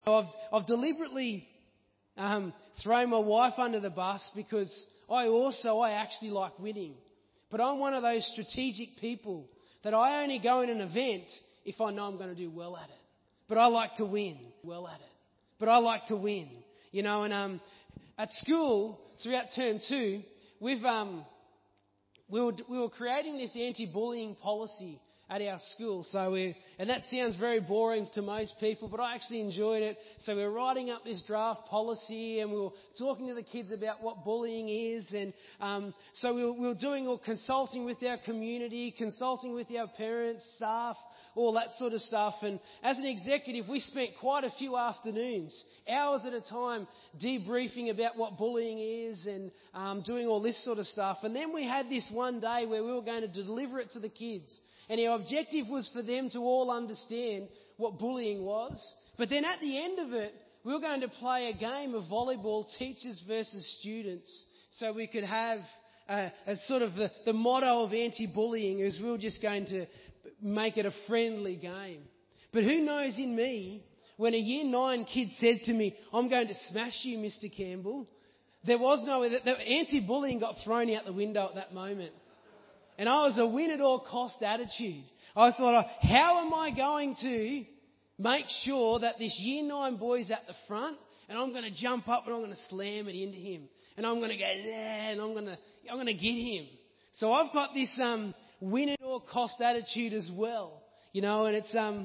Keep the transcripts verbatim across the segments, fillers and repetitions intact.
I've, I've deliberately um, thrown my wife under the bus because I also, I actually like winning. But I'm one of those strategic people that I only go in an event if I know I'm going to do well at it. But I like to win. Well at it. But I like to win. You know, and um, at school, throughout term two, we've um, we were we were creating this anti-bullying policy at our school. So we, and that sounds very boring to most people, but I actually enjoyed it. So we were writing up this draft policy, and we were talking to the kids about what bullying is. And um, so we were, we were doing or consulting with our community, consulting with our parents, staff, all that sort of stuff. And as an executive, we spent quite a few afternoons, hours at a time, debriefing about what bullying is and um, doing all this sort of stuff. And then we had this one day where we were going to deliver it to the kids. And our objective was for them to all understand what bullying was. But then at the end of it, we were going to play a game of volleyball, teachers versus students, so we could have a, a sort of the, the motto of anti-bullying is we were just going to make it a friendly game. But who knows in me, when a year nine kid said to me, "I'm going to smash you, Mister Campbell," there was no, the, the anti-bullying got thrown out the window at that moment. And I was a win at all cost attitude. I thought, how am I going to make sure that this year nine boy's at the front, and I'm going to jump up and I'm going to slam it into him, and I'm going to go there, and I'm going to I'm going to get him. So I've got this um, win at all cost attitude as well, you know, and it's um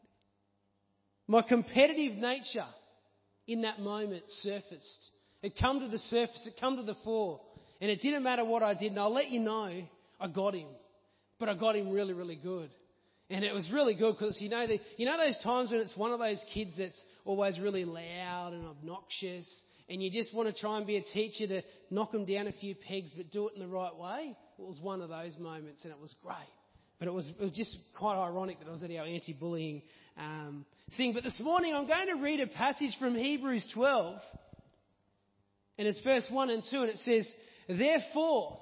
my competitive nature in that moment surfaced. It come to the surface, it come to the fore, and it didn't matter what I did. And I'll let you know, I got him, but I got him really, really good. And it was really good because, you know, the, you know those times when it's one of those kids that's always really loud and obnoxious, and you just want to try and be a teacher to knock them down a few pegs but do it in the right way? It was one of those moments, and it was great. But it was, it was just quite ironic that I was at our anti-bullying um, thing. But this morning I'm going to read a passage from Hebrews twelve, and it's verse one and two, and it says, "Therefore,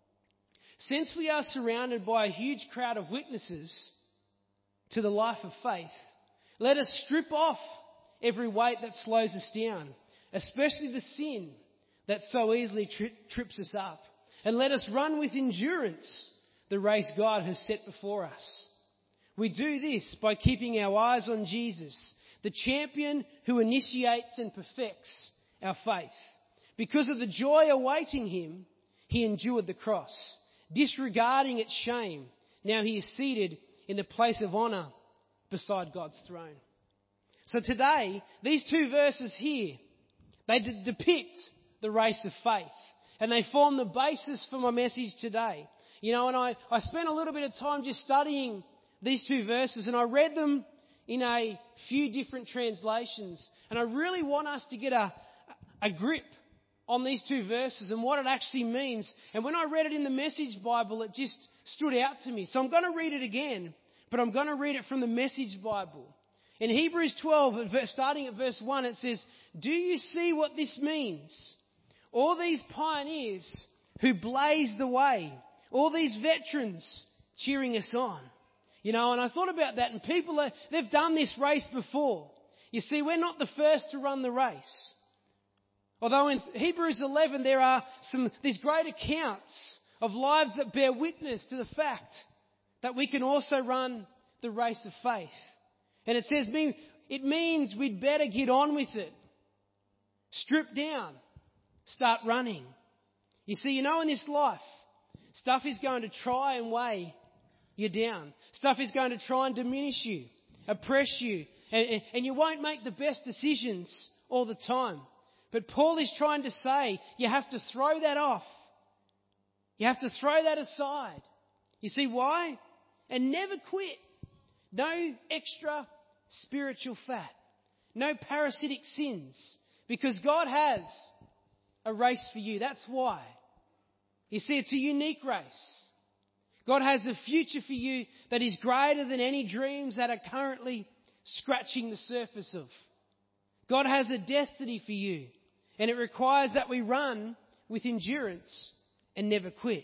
since we are surrounded by a huge crowd of witnesses to the life of faith, let us strip off every weight that slows us down, especially the sin that so easily tri- trips us up. And let us run with endurance the race God has set before us. We do this by keeping our eyes on Jesus, the champion who initiates and perfects our faith. Because of the joy awaiting him, he endured the cross, disregarding its shame. Now he is seated in the place of honour beside God's throne." So today, these two verses here, they d- depict the race of faith. And they form the basis for my message today. You know, and I, I spent a little bit of time just studying these two verses, and I read them in a few different translations. And I really want us to get a, a grip on these two verses and what it actually means. And when I read it in the Message Bible, it just stood out to me. So I'm going to read it again, but I'm going to read it from the Message Bible. In Hebrews twelve, starting at verse one, it says, "Do you see what this means? All these pioneers who blazed the way, all these veterans cheering us on." You know, and I thought about that, and people, are, they've done this race before. You see, we're not the first to run the race. Although in Hebrews eleven there are some these great accounts of lives that bear witness to the fact that we can also run the race of faith. And it says it means we'd better get on with it. Strip down. Start running. You see, you know, in this life, stuff is going to try and weigh you down. Stuff is going to try and diminish you, oppress you, and, and you won't make the best decisions all the time. But Paul is trying to say you have to throw that off. You have to throw that aside. You see why? And never quit. No extra spiritual fat. No parasitic sins. Because God has a race for you. That's why. You see, it's a unique race. God has a future for you that is greater than any dreams that are currently scratching the surface of. God has a destiny for you. And it requires that we run with endurance and never quit.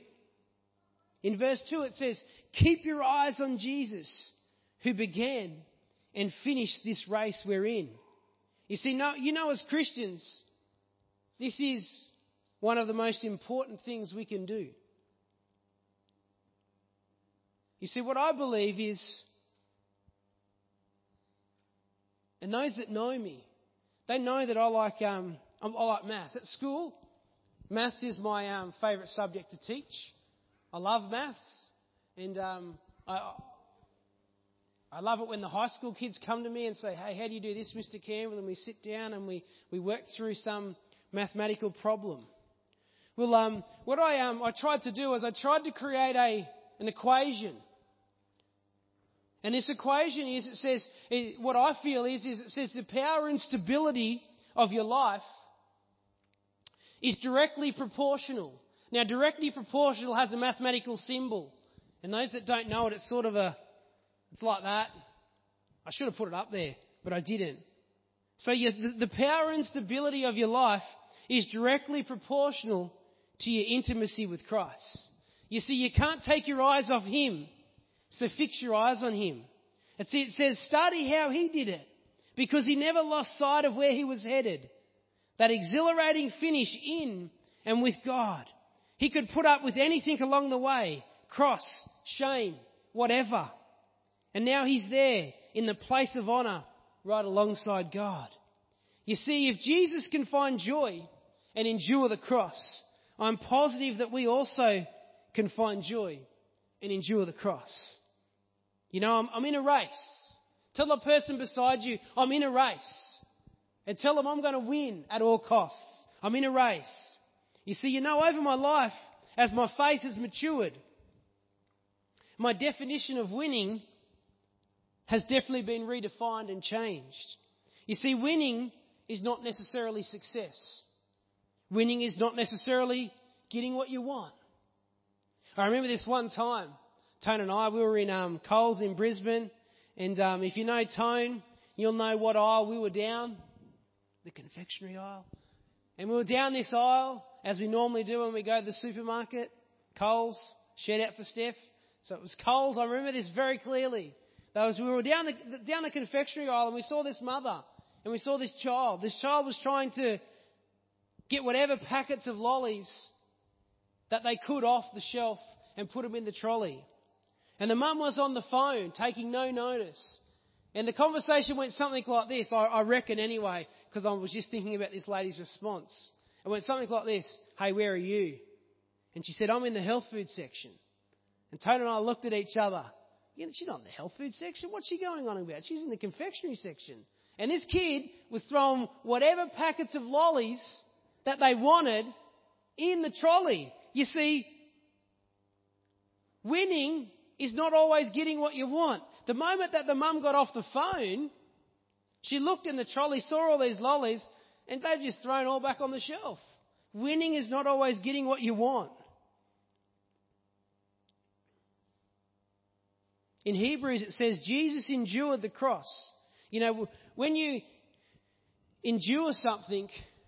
In verse two it says, "Keep your eyes on Jesus, who began and finished this race we're in. You see, no, you know, as Christians, this is one of the most important things we can do. You see, what I believe is, and those that know me, they know that I like um, I like maths. At school, maths is my um, favourite subject to teach. I love maths, and um, I I love it when the high school kids come to me and say, "Hey, how do you do this, Mister Campbell?" And we sit down and we, we work through some mathematical problem. Well, um, what I um I tried to do is I tried to create a an equation. And this equation is, it says, it, what I feel is, is it says the power and stability of your life is directly proportional. Now, directly proportional has a mathematical symbol. And those that don't know it, it's sort of a, it's like that. I should have put it up there, but I didn't. So you, the, the power and stability of your life is directly proportional to your intimacy with Christ. You see, you can't take your eyes off Him. So fix your eyes on Him. It says, study how He did it, because He never lost sight of where He was headed. That exhilarating finish in and with God. He could put up with anything along the way, cross, shame, whatever. And now He's there in the place of honour right alongside God. You see, if Jesus can find joy and endure the cross, I'm positive that we also can find joy and endure the cross. You know, I'm, I'm in a race. Tell the person beside you, I'm in a race. And tell them I'm going to win at all costs. I'm in a race. You see, you know, over my life, as my faith has matured, my definition of winning has definitely been redefined and changed. You see, winning is not necessarily success. Winning is not necessarily getting what you want. I remember this one time, Tone and I, we were in um, Coles in Brisbane, and um, if you know Tone, you'll know what aisle we were down, the confectionery aisle. And we were down this aisle, as we normally do when we go to the supermarket, Coles, shout out for Steph. So it was Coles, I remember this very clearly. That was, we were down the, down the confectionery aisle and we saw this mother, and we saw this child. This child was trying to get whatever packets of lollies that they could off the shelf and put them in the trolley. And the mum was on the phone, taking no notice. And the conversation went something like this, I, I reckon anyway, because I was just thinking about this lady's response. It went something like this, "Hey, where are you?" And she said, "I'm in the health food section." And Tony and I looked at each other. You know, she's not in the health food section. What's she going on about? She's in the confectionery section. And this kid was throwing whatever packets of lollies that they wanted in the trolley. You see, winning is not always getting what you want. The moment that the mum got off the phone, she looked in the trolley, saw all these lollies, and they've just thrown all back on the shelf. Winning is not always getting what you want. In Hebrews it says Jesus endured the cross. You know, when you endure something,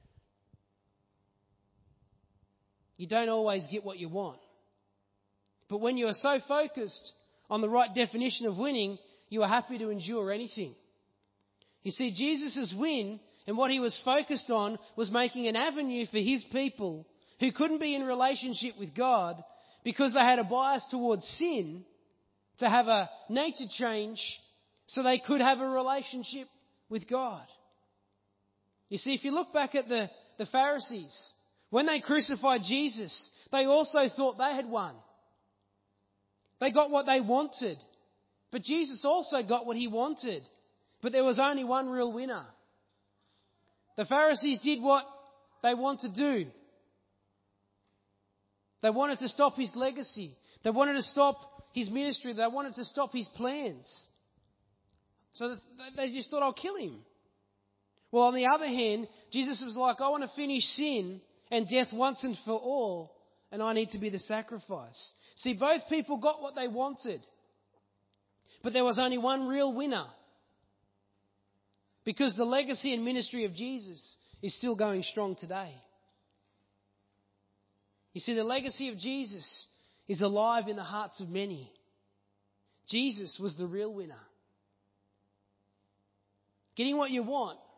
you don't always get what you want. But when you are so focused on the right definition of winning, you are happy to endure anything. You see, Jesus' win and what He was focused on was making an avenue for His people who couldn't be in relationship with God because they had a bias towards sin to have a nature change so they could have a relationship with God. You see, if you look back at the, the Pharisees, when they crucified Jesus, they also thought they had won. They got what they wanted. But Jesus also got what He wanted. But there was only one real winner. The Pharisees did what they wanted to do. They wanted to stop His legacy. They wanted to stop His ministry. They wanted to stop His plans. So they just thought, I'll kill Him. Well, on the other hand, Jesus was like, I want to finish sin and death once and for all, and I need to be the sacrifice. See, both people got what they wanted. But there was only one real winner. Because the legacy and ministry of Jesus is still going strong today. You see, the legacy of Jesus is alive in the hearts of many. Jesus was the real winner. Getting what you want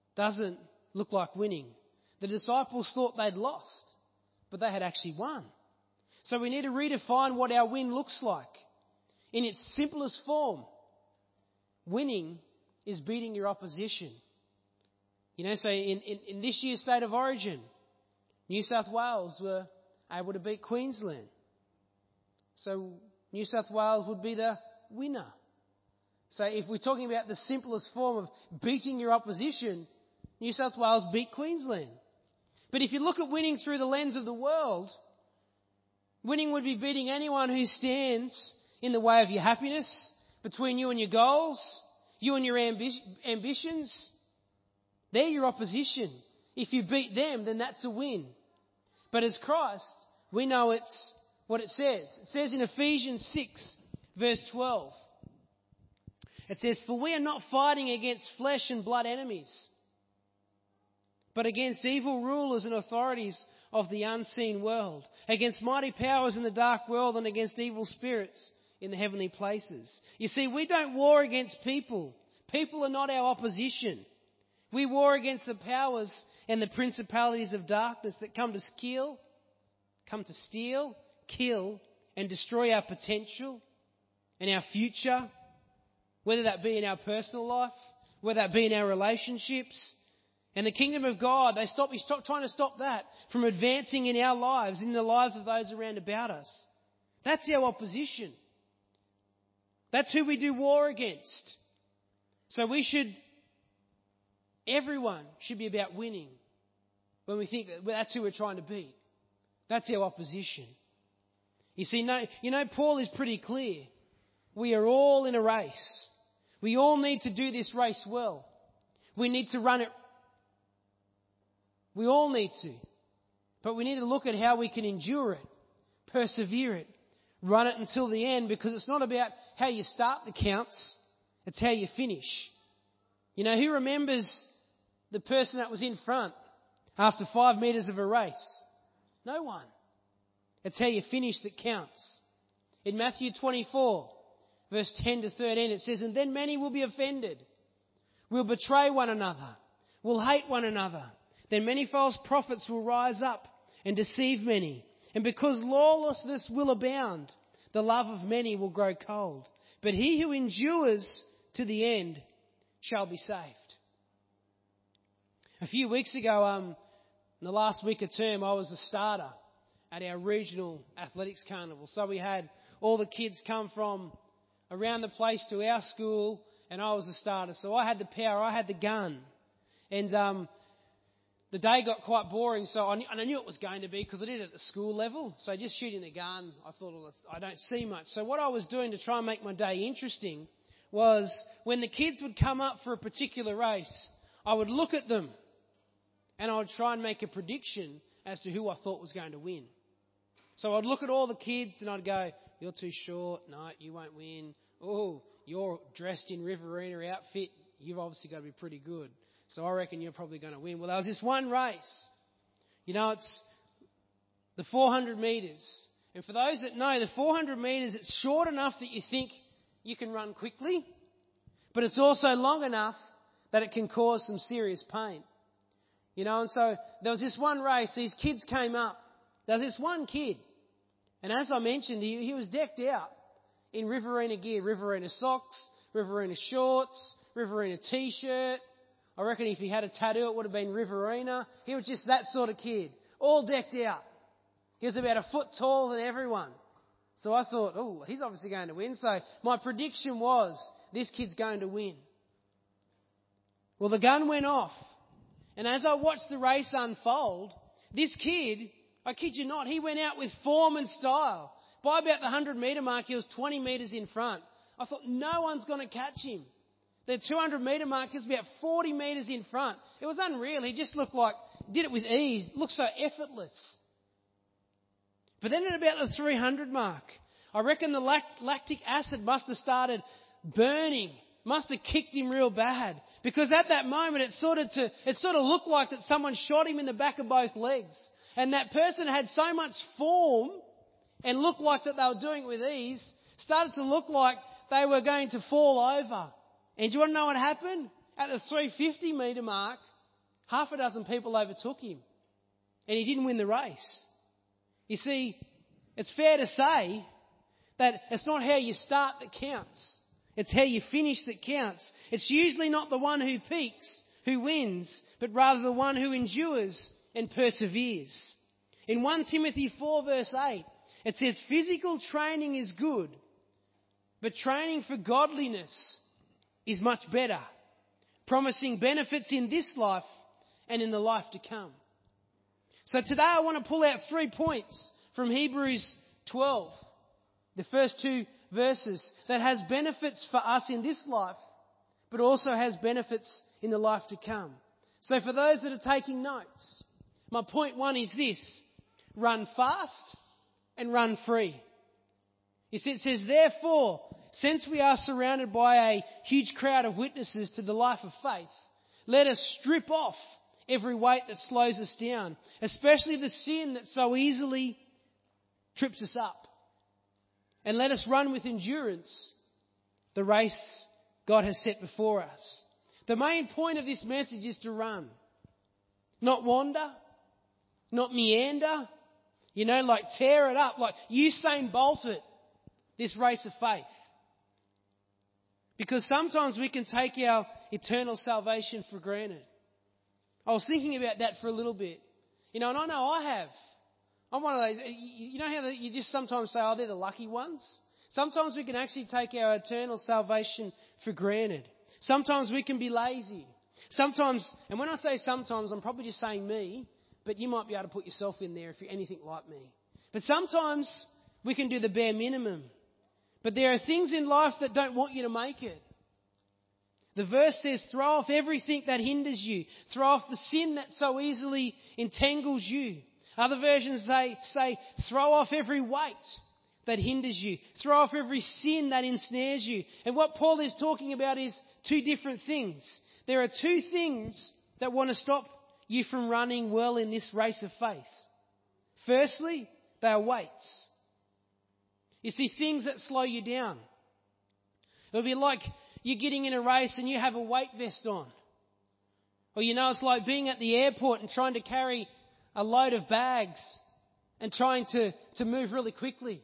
doesn't look like winning. The disciples thought they'd lost, but they had actually won. So we need to redefine what our win looks like. In its simplest form, winning is beating your opposition. You know, so in, in, in this year's State of Origin, New South Wales were able to beat Queensland. So New South Wales would be the winner. So if we're talking about the simplest form of beating your opposition, New South Wales beat Queensland. But if you look at winning through the lens of the world, winning would be beating anyone who stands in the way of your happiness, between you and your goals, you and your ambi- ambitions. They're your opposition. If you beat them, then that's a win. But as Christ, we know it's what it says. It says in Ephesians six, verse twelve. It says, "For we are not fighting against flesh and blood enemies, but against evil rulers and authorities of the unseen world, against mighty powers in the dark world, and against evil spirits in the heavenly places." You see, we don't war against people. People are not our opposition. We war against the powers and the principalities of darkness that come to steal, come to steal, kill, and destroy our potential and our future, whether that be in our personal life, whether that be in our relationships. And the kingdom of God, they stop, we stop trying to stop that from advancing in our lives, in the lives of those around about us. That's our opposition. That's who we do war against. So we should, everyone should be about winning when we think that that's who we're trying to beat. That's our opposition. You see, no, you know, Paul is pretty clear. We are all in a race. We all need to do this race well. We need to run it. We all need to. But we need to look at how we can endure it, persevere it, run it until the end, because it's not about how you start that counts. It's how you finish. You know, who remembers the person that was in front after five metres of a race? No one. It's how you finish that counts. In Matthew twenty-four, verse ten to thirteen, it says, "And then many will be offended, will betray one another, will hate one another. Then many false prophets will rise up and deceive many. And because lawlessness will abound, the love of many will grow cold. But he who endures to the end shall be saved." A few weeks ago, um, in the last week of term, I was a starter at our regional athletics carnival. So we had all the kids come from around the place to our school, and I was a starter. So I had the power, I had the gun. And um, the day got quite boring, so I knew, and I knew it was going to be because I did it at the school level. So just shooting the gun, I thought, well, I don't see much. So what I was doing to try and make my day interesting was when the kids would come up for a particular race, I would look at them and I would try and make a prediction as to who I thought was going to win. So I'd look at all the kids and I'd go, "You're too short. No, you won't win. Oh, you're dressed in Riverina outfit. You've obviously got to be pretty good. So I reckon you're probably going to win." Well, there was this one race. You know, it's the four hundred metres. And for those that know, the four hundred metres, it's short enough that you think you can run quickly, but it's also long enough that it can cause some serious pain. You know, and so there was this one race, these kids came up. There was this one kid, and as I mentioned, he, he was decked out in Riverina gear, Riverina socks, Riverina shorts, Riverina t-shirt. I reckon if he had a tattoo, it would have been Riverina. He was just that sort of kid, all decked out. He was about a foot taller than everyone. So I thought, oh, he's obviously going to win. So my prediction was, this kid's going to win. Well, the gun went off. And as I watched the race unfold, this kid, I kid you not, he went out with form and style. By about the one hundred metre mark, he was twenty metres in front. I thought, no one's going to catch him. The two hundred metre mark, he was about forty metres in front. It was unreal. He just looked like, did it with ease, looked so effortless. But then at about the three hundred mark, I reckon the lact- lactic acid must have started burning, must have kicked him real bad. Because at that moment, it sort of to, it sort of looked like that someone shot him in the back of both legs. And that person had so much form and looked like that they were doing it with ease, started to look like they were going to fall over. And do you want to know what happened? At the three hundred fifty metre mark, half a dozen people overtook him. And he didn't win the race. You see, it's fair to say that it's not how you start that counts. It's how you finish that counts. It's usually not the one who peaks, who wins, but rather the one who endures and perseveres. In First Timothy four verse eight, it says, physical training is good, but training for godliness is much better, promising benefits in this life and in the life to come. So today I want to pull out three points from Hebrews twelve, the first two verses, that has benefits for us in this life, but also has benefits in the life to come. So for those that are taking notes, my point one is this: run fast and run free. You see, it says, therefore, since we are surrounded by a huge crowd of witnesses to the life of faith, let us strip off every weight that slows us down, especially the sin that so easily trips us up. And let us run with endurance the race God has set before us. The main point of this message is to run. Not wander, not meander, you know, like tear it up, like Usain Bolt it, this race of faith. Because sometimes we can take our eternal salvation for granted. I was thinking about that for a little bit. You know, and I know I have. I'm one of those, you know how you just sometimes say, oh, they're the lucky ones? Sometimes we can actually take our eternal salvation for granted. Sometimes we can be lazy. Sometimes, and when I say sometimes, I'm probably just saying me, but you might be able to put yourself in there if you're anything like me. But sometimes we can do the bare minimum. But there are things in life that don't want you to make it. The verse says, throw off everything that hinders you. Throw off the sin that so easily entangles you. Other versions say, say, throw off every weight that hinders you. Throw off every sin that ensnares you. And what Paul is talking about is two different things. There are two things that want to stop you from running well in this race of faith. Firstly, they are weights. You see, things that slow you down. It'll be like you're getting in a race and you have a weight vest on. Or you know, it's like being at the airport and trying to carry a load of bags and trying to, to move really quickly.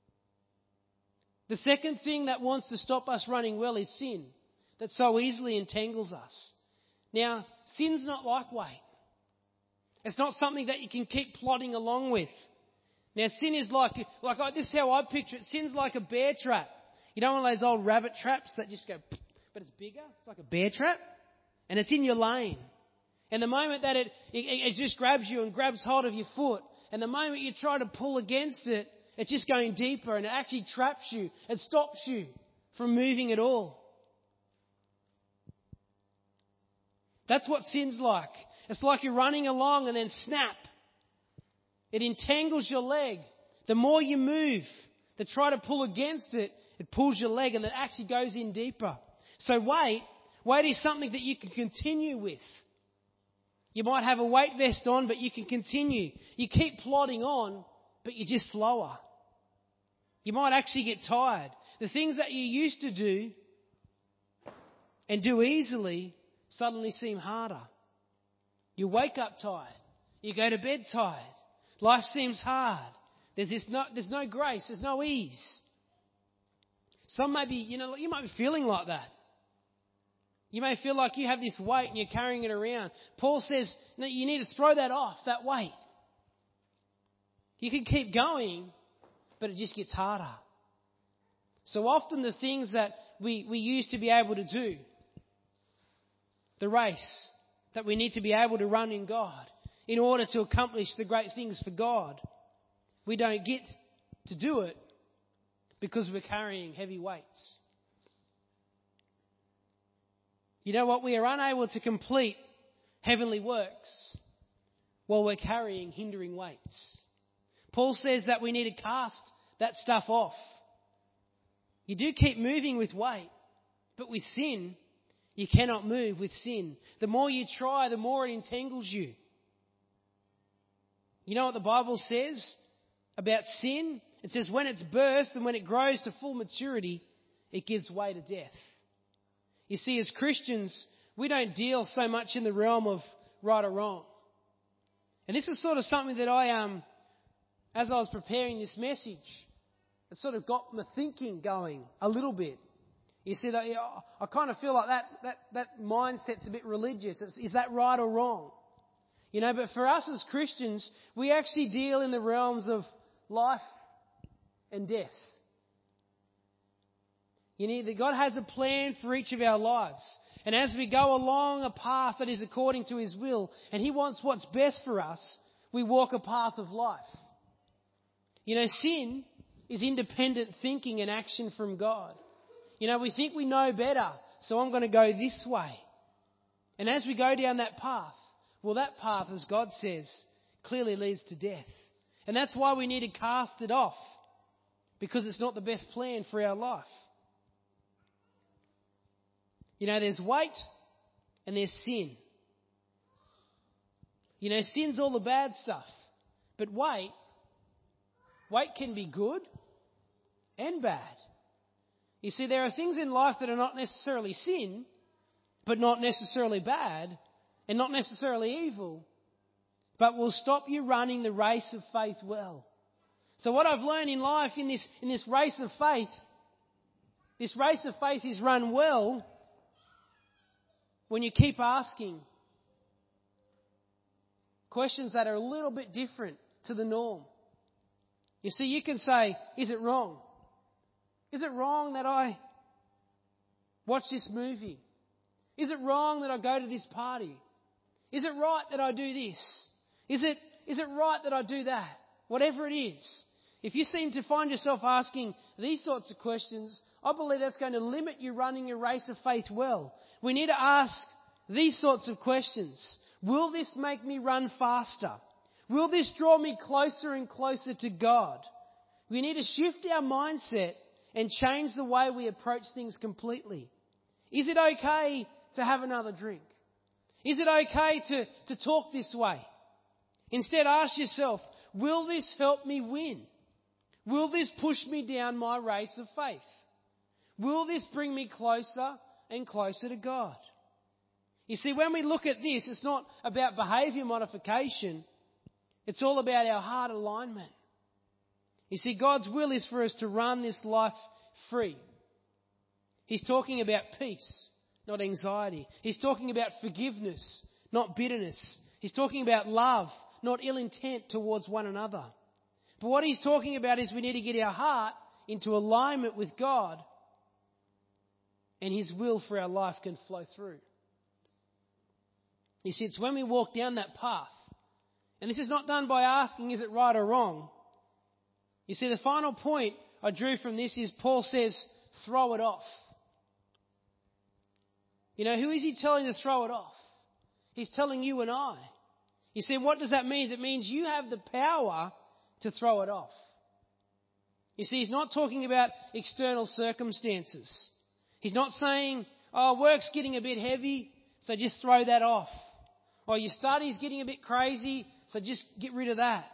The second thing that wants to stop us running well is sin, that so easily entangles us. Now, sin's not like weight. It's not something that you can keep plodding along with. Now, sin is like, like this is how I picture it. Sin's like a bear trap. You know, one of those old rabbit traps that just go, but it's bigger. It's like a bear trap, and it's in your lane. And the moment that it, it, it just grabs you and grabs hold of your foot, and the moment you try to pull against it, it's just going deeper, and it actually traps you. It stops you from moving at all. That's what sin's like. It's like you're running along and then snap. It entangles your leg. The more you move to try to pull against it, it pulls your leg and it actually goes in deeper. So weight, weight is something that you can continue with. You might have a weight vest on, but you can continue. You keep plodding on, but you're just slower. You might actually get tired. The things that you used to do and do easily suddenly seem harder. You wake up tired. You go to bed tired. Life seems hard. There's this no, there's no grace. There's no ease. Some may be, you know, you might be feeling like that. You may feel like you have this weight and you're carrying it around. Paul says, no, you need to throw that off, that weight. You can keep going, but it just gets harder. So often the things that we, we used to be able to do, the race that we need to be able to run in God in order to accomplish the great things for God, we don't get to do it because we're carrying heavy weights. You know what? We are unable to complete heavenly works while we're carrying hindering weights. Paul says that we need to cast that stuff off. You do keep moving with weight, but with sin, you cannot move with sin. The more you try, the more it entangles you. You know what the Bible says about sin? It says when it's birthed and when it grows to full maturity, it gives way to death. You see, as Christians, we don't deal so much in the realm of right or wrong. And this is sort of something that I, um, as I was preparing this message, it sort of got my thinking going a little bit. You see, that I kind of feel like that, that, that mindset's a bit religious. It's, is that right or wrong? You know, but for us as Christians, we actually deal in the realms of life and death. You know, that God has a plan for each of our lives. And as we go along a path that is according to His will, and He wants what's best for us, we walk a path of life. You know, sin is independent thinking and action from God. You know, we think we know better, so I'm going to go this way. And as we go down that path, well, that path, as God says, clearly leads to death. And that's why we need to cast it off, because it's not the best plan for our life. You know, there's weight and there's sin. You know, sin's all the bad stuff. But weight, weight can be good and bad. You see, there are things in life that are not necessarily sin, but not necessarily bad, and not necessarily evil, but will stop you running the race of faith well. So what I've learned in life, in this, in this race of faith, this race of faith is run well when you keep asking questions that are a little bit different to the norm. You see, you can say, is it wrong? Is it wrong that I watch this movie? Is it wrong that I go to this party? Is it right that I do this? Is it, is it right that I do that? Whatever it is. If you seem to find yourself asking these sorts of questions, I believe that's going to limit you running your race of faith well. We need to ask these sorts of questions. Will this make me run faster? Will this draw me closer and closer to God? We need to shift our mindset and change the way we approach things completely. Is it okay to have another drink? Is it okay to, to talk this way? Instead, ask yourself, will this help me win? Will this push me down my race of faith? Will this bring me closer and closer to God? You see, when we look at this, it's not about behaviour modification. It's all about our heart alignment. You see, God's will is for us to run this life free. He's talking about peace, not anxiety. He's talking about forgiveness, not bitterness. He's talking about love, not ill intent towards one another. But what he's talking about is we need to get our heart into alignment with God, and His will for our life can flow through. You see, it's when we walk down that path, and this is not done by asking, is it right or wrong? You see, the final point I drew from this is Paul says, throw it off. You know, who is he telling to throw it off? He's telling you and I. You see, what does that mean? It means you have the power to throw it off. You see, he's not talking about external circumstances. He's not saying, oh, work's getting a bit heavy, so just throw that off. Or your study's getting a bit crazy, so just get rid of that.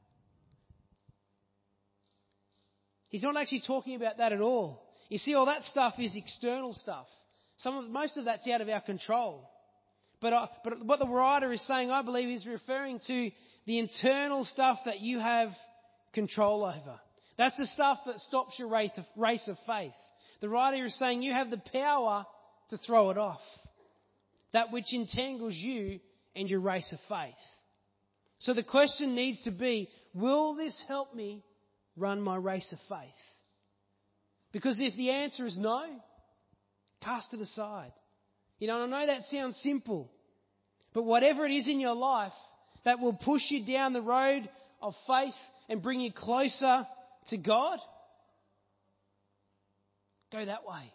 He's not actually talking about that at all. You see, all that stuff is external stuff. Some of, most of that's out of our control. But, uh, but what the writer is saying, I believe, is referring to the internal stuff that you have control over. That's the stuff that stops your race of faith. The writer is saying you have the power to throw it off. That which entangles you and your race of faith. So the question needs to be, will this help me run my race of faith? Because if the answer is no, cast it aside. You know, and I know that sounds simple, but whatever it is in your life that will push you down the road of faith and bring you closer to God, go that way.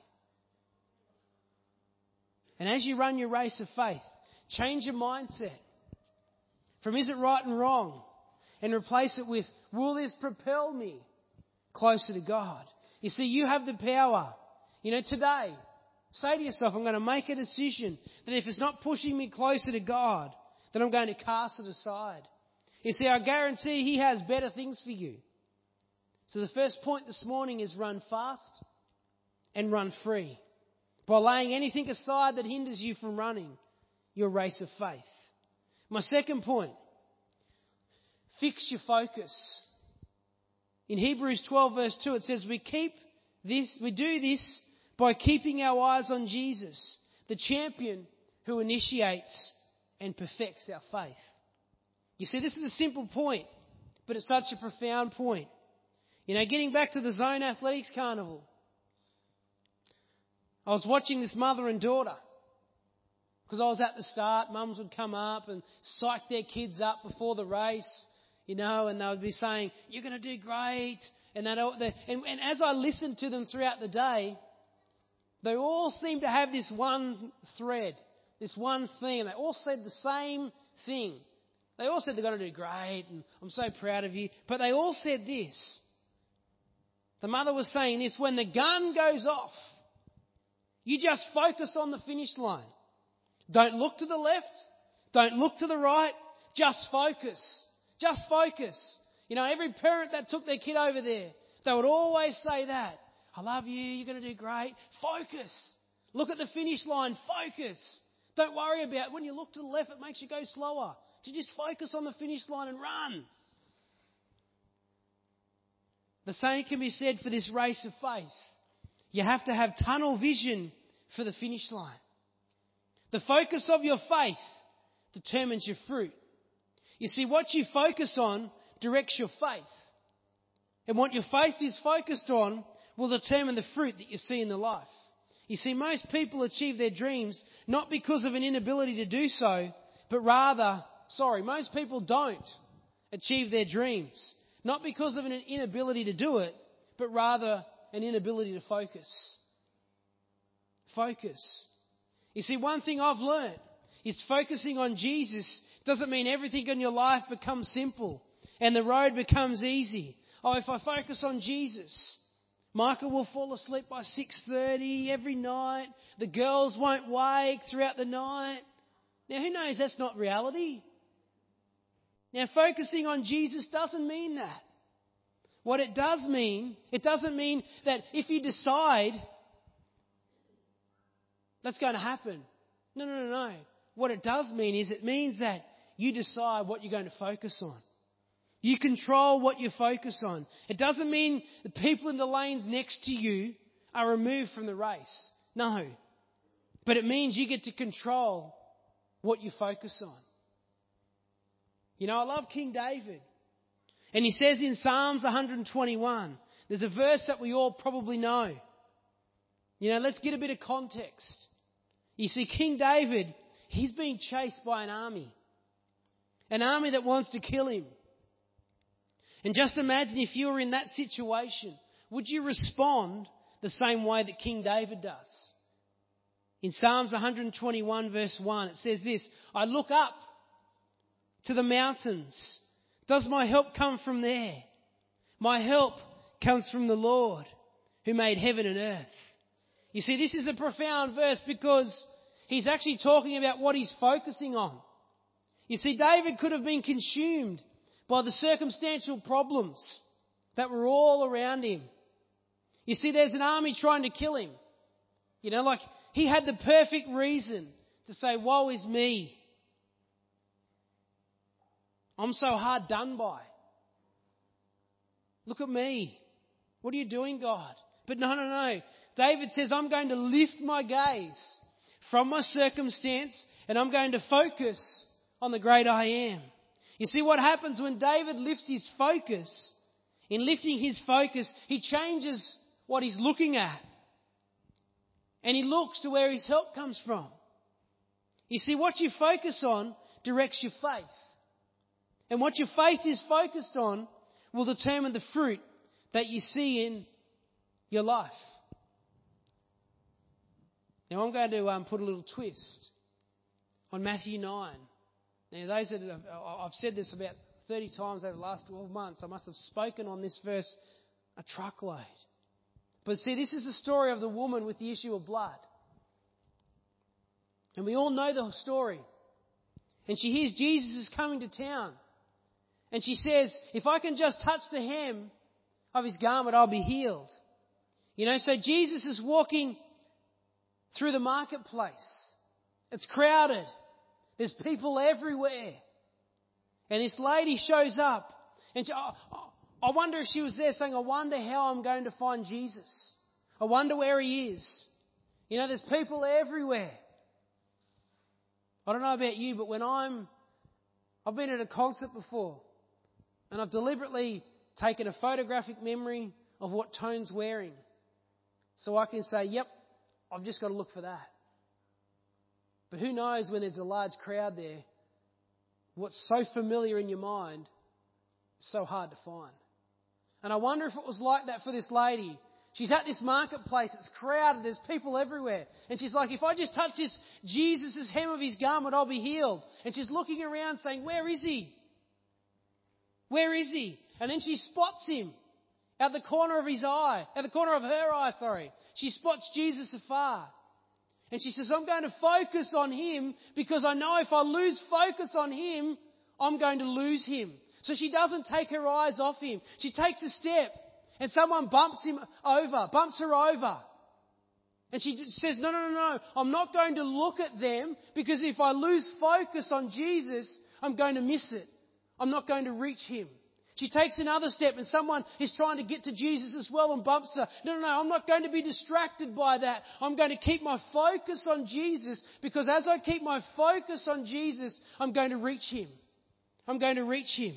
And as you run your race of faith, change your mindset from is it right and wrong, and replace it with, will this propel me closer to God? You see, you have the power. You know, today, say to yourself, I'm going to make a decision that if it's not pushing me closer to God, then I'm going to cast it aside. You see, I guarantee He has better things for you. So the first point this morning is run fast and run free, by laying anything aside that hinders you from running your race of faith. My second point, fix your focus. In Hebrews twelve verse two it says, we keep this, we do this by keeping our eyes on Jesus, the champion who initiates and perfects our faith. You see, this is a simple point, but it's such a profound point. You know, getting back to the Zone Athletics Carnival, I was watching this mother and daughter, because I was at the start. Mums would come up and psych their kids up before the race, you know, and they would be saying, you're going to do great. And, that, and, and as I listened to them throughout the day, they all seemed to have this one thread, this one theme. They all said the same thing. They all said they're going to do great and I'm so proud of you. But they all said this. The mother was saying this, when the gun goes off, you just focus on the finish line. Don't look to the left. Don't look to the right. Just focus. Just focus. You know, every parent that took their kid over there, they would always say that. I love you. You're going to do great. Focus. Look at the finish line. Focus. Don't worry about it. When you look to the left, it makes you go slower. So just focus on the finish line and run. The same can be said for this race of faith. You have to have tunnel vision for the finish line. The focus of your faith determines your fruit. You see, what you focus on directs your faith. And what your faith is focused on will determine the fruit that you see in the life. You see, most people achieve their dreams not because of an inability to do so, but rather, sorry, most people don't achieve their dreams not because of an inability to do it, but rather an inability to focus. Focus. You see, one thing I've learned is focusing on Jesus doesn't mean everything in your life becomes simple and the road becomes easy. Oh, if I focus on Jesus, Michael will fall asleep by six thirty every night. The girls won't wake throughout the night. Now, who knows? That's not reality. Now, focusing on Jesus doesn't mean that. What it does mean, it doesn't mean that if you decide that's going to happen. No, no, no, no. What it does mean is it means that you decide what you're going to focus on. You control what you focus on. It doesn't mean the people in the lanes next to you are removed from the race. No. But it means you get to control what you focus on. You know, I love King David. And he says in Psalms one twenty-one, there's a verse that we all probably know. You know, let's get a bit of context. You see, King David, he's being chased by an army. An army that wants to kill him. And just imagine if you were in that situation, would you respond the same way that King David does? In Psalms one twenty-one verse one, it says this, I look up to the mountains. Does my help come from there? My help comes from the Lord who made heaven and earth. You see, this is a profound verse because he's actually talking about what he's focusing on. You see, David could have been consumed by the circumstantial problems that were all around him. You see, there's an army trying to kill him. You know, like he had the perfect reason to say, woe is me. I'm so hard done by. Look at me. What are you doing, God? But no, no, no. David says, I'm going to lift my gaze from my circumstance and I'm going to focus on the great I am. You see what happens when David lifts his focus? In lifting his focus, he changes what he's looking at. And he looks to where his help comes from. You see, what you focus on directs your faith. And what your faith is focused on will determine the fruit that you see in your life. Now I'm going to um, put a little twist on Matthew nine. Now those that have, I've said this about thirty times over the last twelve months. I must have spoken on this verse a truckload. But see, this is the story of the woman with the issue of blood. And we all know the story. And she hears Jesus is coming to town. And she says, if I can just touch the hem of his garment, I'll be healed. You know, so Jesus is walking through the marketplace. It's crowded. There's people everywhere. And this lady shows up. And she, I, I wonder if she was there saying, I wonder how I'm going to find Jesus. I wonder where he is. You know, there's people everywhere. I don't know about you, but when I'm, I've been at a concert before, and I've deliberately taken a photographic memory of what Tone's wearing. So I can say, yep, I've just got to look for that. But who knows when there's a large crowd there, what's so familiar in your mind is so hard to find. And I wonder if it was like that for this lady. She's at this marketplace, it's crowded, there's people everywhere. And she's like, if I just touch this Jesus' hem of his garment, I'll be healed. And she's looking around saying, where is he? Where is he? And then she spots him out the corner of his eye, out the corner of her eye, sorry. She spots Jesus afar. And she says, I'm going to focus on him because I know if I lose focus on him, I'm going to lose him. So she doesn't take her eyes off him. She takes a step. And someone bumps him over, bumps her over. And she says, no, no, no, no, I'm not going to look at them because if I lose focus on Jesus, I'm going to miss it. I'm not going to reach him. She takes another step and someone is trying to get to Jesus as well and bumps her. No, no, no, I'm not going to be distracted by that. I'm going to keep my focus on Jesus because as I keep my focus on Jesus, I'm going to reach him. I'm going to reach him.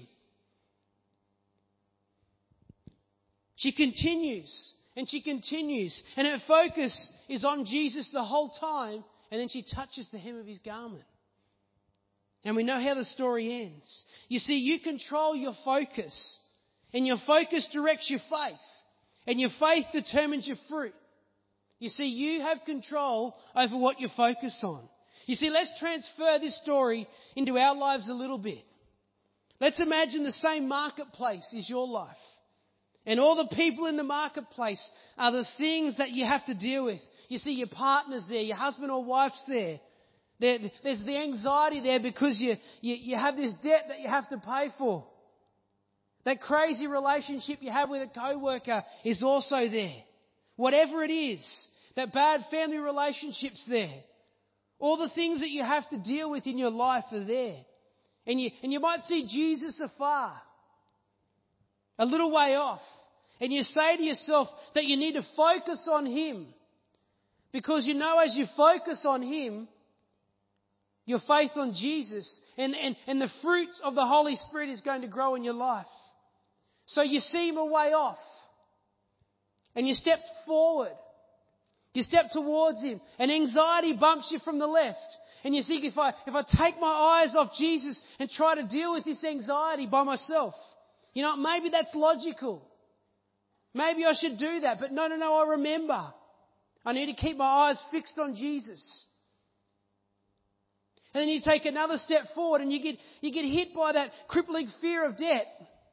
She continues and she continues and her focus is on Jesus the whole time, and then she touches the hem of his garment. And we know how the story ends. You see, you control your focus, and your focus directs your faith, and your faith determines your fruit. You see, you have control over what you focus on. You see, let's transfer this story into our lives a little bit. Let's imagine the same marketplace is your life. And all the people in the marketplace are the things that you have to deal with. You see your partner's there, your husband or wife's there. there there's the anxiety there because you, you, you have this debt that you have to pay for. That crazy relationship you have with a co-worker is also there. Whatever it is, that bad family relationship's there. All the things that you have to deal with in your life are there. And you, and you might see Jesus afar, a little way off. And you say to yourself that you need to focus on him. Because you know as you focus on him, your faith on Jesus and, and, and the fruit of the Holy Spirit is going to grow in your life. So you see him a way off. And you step forward. You step towards him. And anxiety bumps you from the left. And you think, if I, if I take my eyes off Jesus and try to deal with this anxiety by myself, you know, maybe that's logical. Maybe I should do that. But no, no, no, I remember. I need to keep my eyes fixed on Jesus. And then you take another step forward and you get, you get hit by that crippling fear of debt.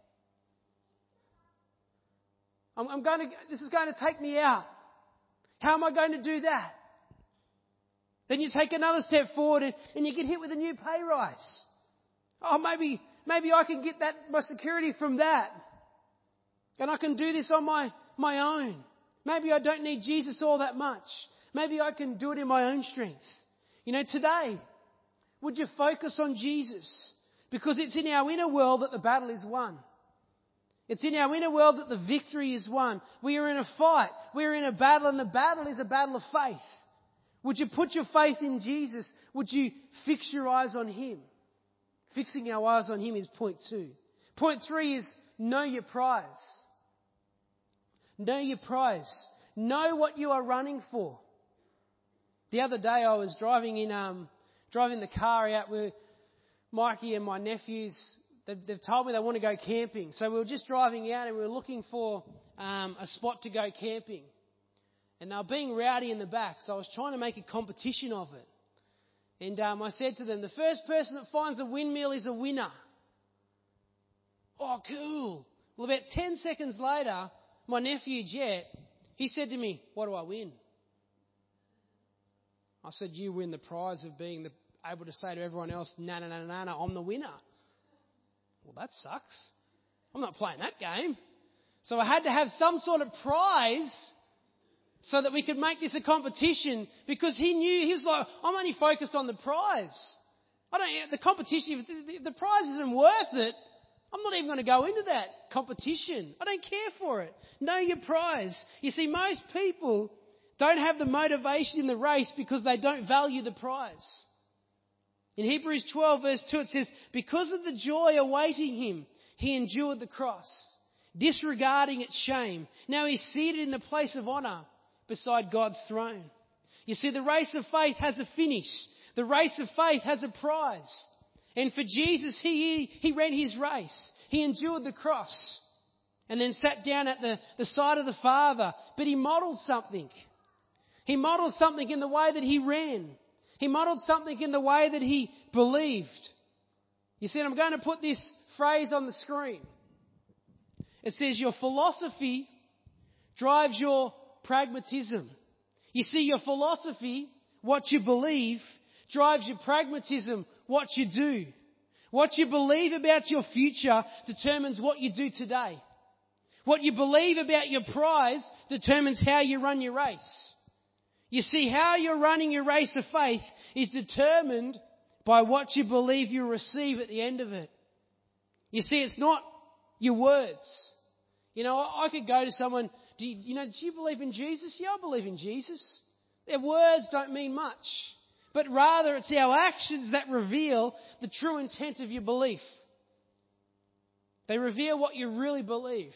I'm, I'm going to, this is going to take me out. How am I going to do that? Then you take another step forward and, and you get hit with a new pay rise. Oh, maybe, maybe I can get that, my security from that. And I can do this on my, my own. Maybe I don't need Jesus all that much. Maybe I can do it in my own strength. You know, today, would you focus on Jesus? Because it's in our inner world that the battle is won. It's in our inner world that the victory is won. We are in a fight. We are in a battle, and the battle is a battle of faith. Would you put your faith in Jesus? Would you fix your eyes on him? Fixing our eyes on him is point two. Point three is know your prize. Know your prize. Know what you are running for. The other day I was driving in, um, driving the car out with Mikey and my nephews. They've, they've told me they want to go camping. So we were just driving out and we were looking for um, a spot to go camping. And they were being rowdy in the back, so I was trying to make a competition of it. And um, I said to them, the first person that finds a windmill is a winner. Oh, cool. Well, about ten seconds later, my nephew Jet, he said to me, what do I win? I said, you win the prize of being the, able to say to everyone else, no, no, no, no, no, I'm the winner. Well, that sucks. I'm not playing that game. So I had to have some sort of prize so that we could make this a competition, because he knew, he was like, I'm only focused on the prize. I don't, the competition, if the, the, the prize isn't worth it, I'm not even going to go into that competition. I don't care for it. Know your prize. You see, most people don't have the motivation in the race because they don't value the prize. In Hebrews twelve verse two it says, because of the joy awaiting him, he endured the cross, disregarding its shame. Now he's seated in the place of honour beside God's throne. You see, the race of faith has a finish. The race of faith has a prize. And for Jesus, he, he ran his race. He endured the cross and then sat down at the, the side of the Father. But he modelled something. He modelled something in the way that he ran. He modelled something in the way that he believed. You see, I'm going to put this phrase on the screen. It says, your philosophy drives your pragmatism. You see, your philosophy, what you believe, drives your pragmatism, what you do. What you believe about your future determines what you do today. What you believe about your prize determines how you run your race. You see, how you're running your race of faith is determined by what you believe you'll receive at the end of it. You see, it's not your words. You know, I could go to someone, do you, you know, do you believe in Jesus? Yeah, I believe in Jesus. Their words don't mean much. But rather, it's our actions that reveal the true intent of your belief. They reveal what you really believe.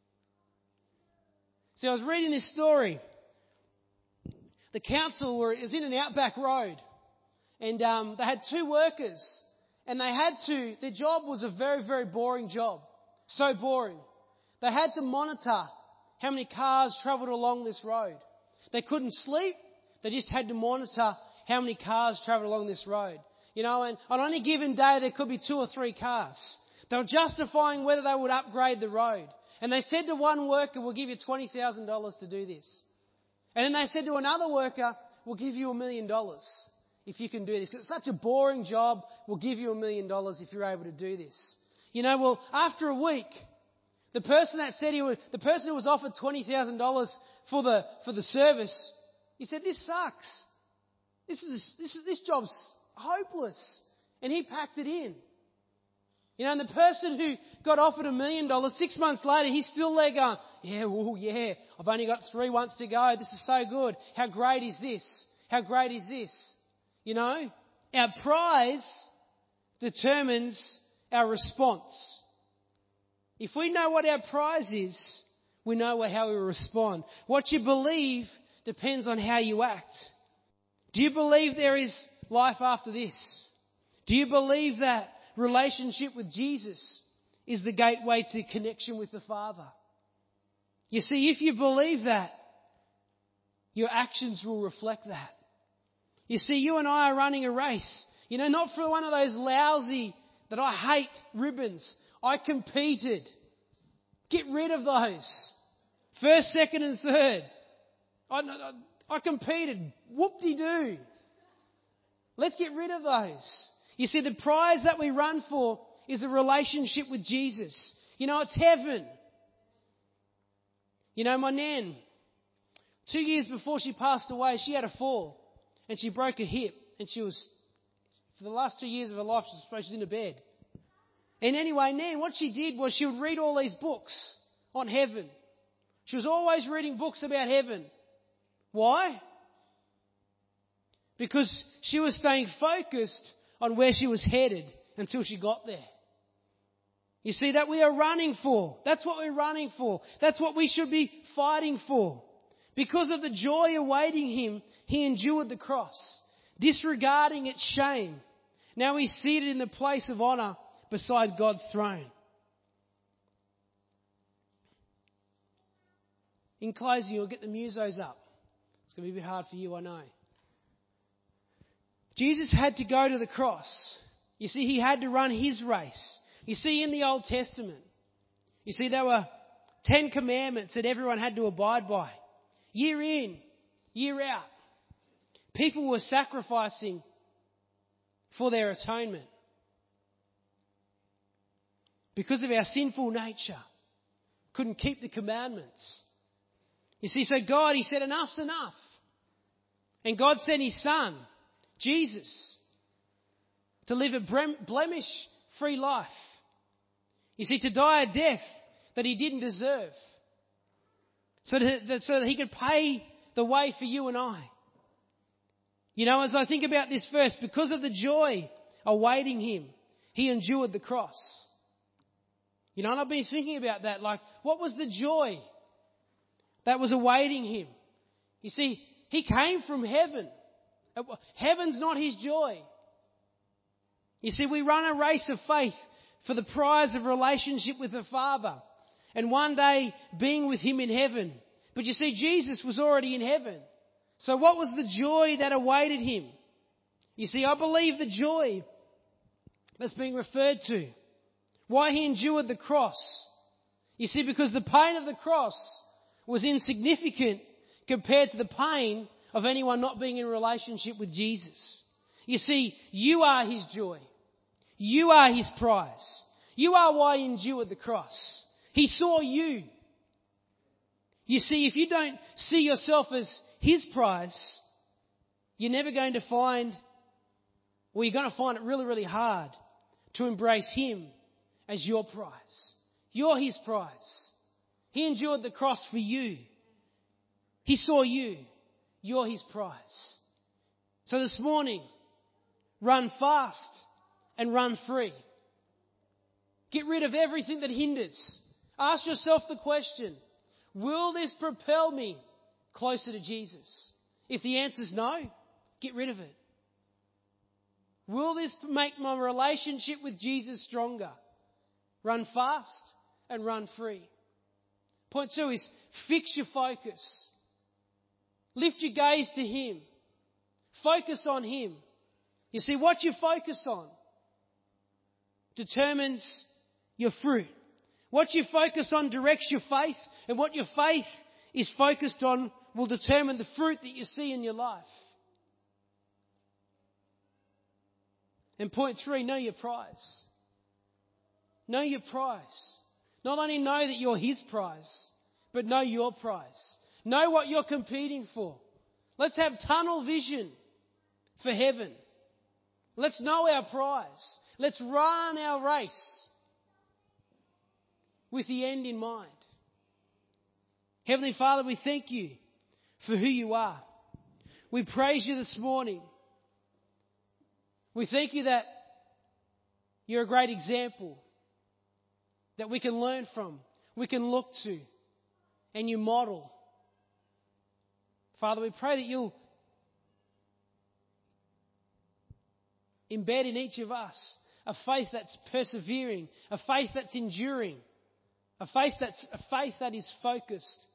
See, I was reading this story. The council were, was in an outback road. And um, they had two workers. And they had to, their job was a very, very boring job. So boring. They had to monitor how many cars travelled along this road. They couldn't sleep. They just had to monitor how many cars travelled along this road. You know, and on any given day there could be two or three cars. They were justifying whether they would upgrade the road. And they said to one worker, we'll give you twenty thousand dollars to do this. And then they said to another worker, we'll give you a million dollars if you can do this. It's such a boring job, we'll give you a million dollars if you're able to do this. You know, well, after a week, the person that said he would, the person who was offered twenty thousand dollars for the, for the service, he said, this sucks. This is, this is, this job's hopeless. And he packed it in. You know, and the person who got offered a million dollars, six months later, he's still there going, yeah, well, yeah, I've only got three months to go. This is so good. How great is this? How great is this? You know, our prize determines our response. If we know what our prize is, we know how we respond. What you believe depends on how you act. Do you believe there is life after this? Do you believe that relationship with Jesus is the gateway to connection with the Father? You see, if you believe that, your actions will reflect that. You see, you and I are running a race. You know, not for one of those lousy, that I hate ribbons. I competed. Get rid of those. First, second and third. I, I, I competed. Whoop-de-doo. Let's get rid of those. You see, the prize that we run for is a relationship with Jesus. You know, it's heaven. You know, my nan, two years before she passed away, she had a fall and she broke her hip. And she was, for the last two years of her life, she was in a bed. And anyway, Nan, what she did was she would read all these books on heaven. She was always reading books about heaven. Why? Because she was staying focused on where she was headed until she got there. You see, that we are running for. That's what we're running for. That's what we should be fighting for. Because of the joy awaiting him, he endured the cross, disregarding its shame. Now he's seated in the place of honour beside God's throne. In closing, you'll get the musos up. It's going to be a bit hard for you, I know. Jesus had to go to the cross. You see, he had to run his race. You see, in the Old Testament, you see, there were Ten Commandments that everyone had to abide by. Year in, year out. People were sacrificing for their atonement. Because of our sinful nature, couldn't keep the commandments. You see, so God, he said, enough's enough. And God sent his Son, Jesus, to live a blemish-free life. You see, to die a death that he didn't deserve. So that, so that he could pay the way for you and I. You know, as I think about this verse, because of the joy awaiting him, he endured the cross. You know, and I've been thinking about that. Like, what was the joy that was awaiting him? You see, he came from heaven. Heaven's not his joy. You see, we run a race of faith for the prize of relationship with the Father and one day being with him in heaven. But you see, Jesus was already in heaven. So what was the joy that awaited him? You see, I believe the joy that's being referred to, why he endured the cross. You see, because the pain of the cross was insignificant compared to the pain of anyone not being in a relationship with Jesus. You see, you are his joy. You are his prize. You are why he endured the cross. He saw you. You see, if you don't see yourself as his prize, you're never going to find, well, you're going to find it really, really hard to embrace him as your prize. You're his prize. He endured the cross for you. He saw you. You're his prize. So this morning, run fast and run free. Get rid of everything that hinders. Ask yourself the question, will this propel me closer to Jesus? If the answer is no, get rid of it. Will this make my relationship with Jesus stronger? Run fast and run free. Point two is fix your focus. Lift your gaze to him. Focus on him. You see, what you focus on determines your fruit. What you focus on directs your faith, and what your faith is focused on will determine the fruit that you see in your life. And point three, know your prize. Know your prize. Not only know that you're his prize, but know your prize. Know what you're competing for. Let's have tunnel vision for heaven. Let's know our prize. Let's run our race with the end in mind. Heavenly Father, we thank you for who you are. We praise you this morning. We thank you that you're a great example that we can learn from, we can look to, and you model. Father, we pray that you'll embed in each of us a faith that's persevering, a faith that's enduring, a faith that's a faith that is focused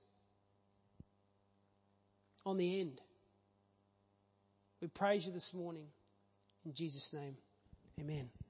on the end. We praise you this morning. In Jesus' name, amen.